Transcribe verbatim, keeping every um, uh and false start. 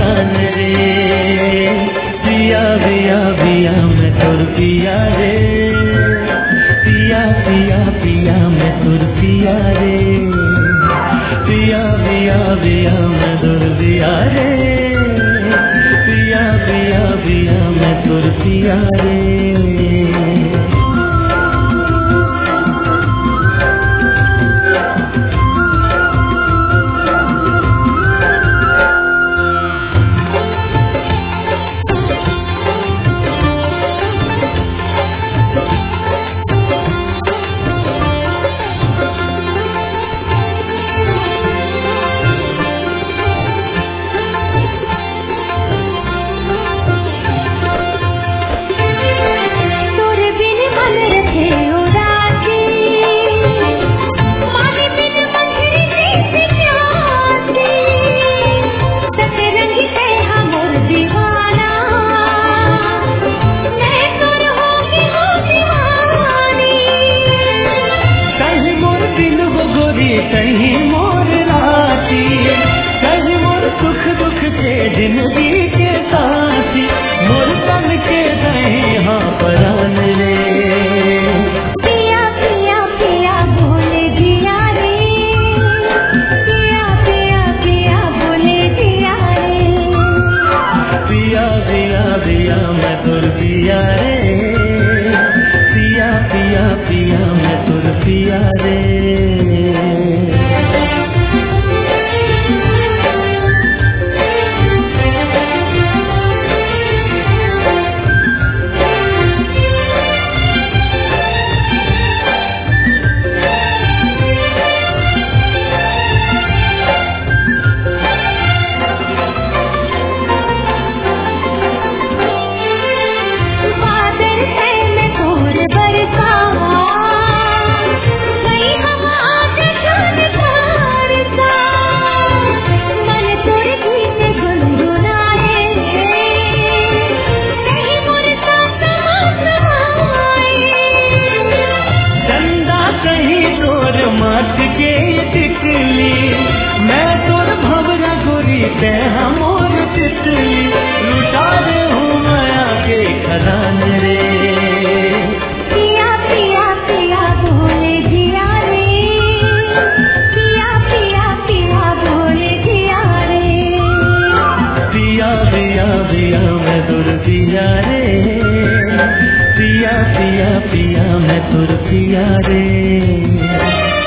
परान रे। पिया पिया पिया मैं तुर पिया रे, पिया पिया पिया मैं तुर पिया रे, पिया पिया पिया मैं तुर पिया रे, पिया पिया पिया मैं तुर पिया रे। कहीं मोर राती, कहीं मोर सुख दुख से जिंदगी के साथी, मोर तन के दही हाँ परान रे। पिया पिया पिया बोले जिया रे, पिया पिया पिया बोले जिया रे, पिया पिया पिया मैं तुर पिया रे, पिया पिया पिया मैं तुर पिया रे। मैं तोर भवरा गोरी ते हमोर तितली, लुटार हूँ माया के खदान रे। पिया पिया पिया बोले जिया रे, पिया पिया पिया बोले जिया रे, पिया पिया पिया मैं तुर पिया रे, पिया पिया पिया मैं तुर पिया रे।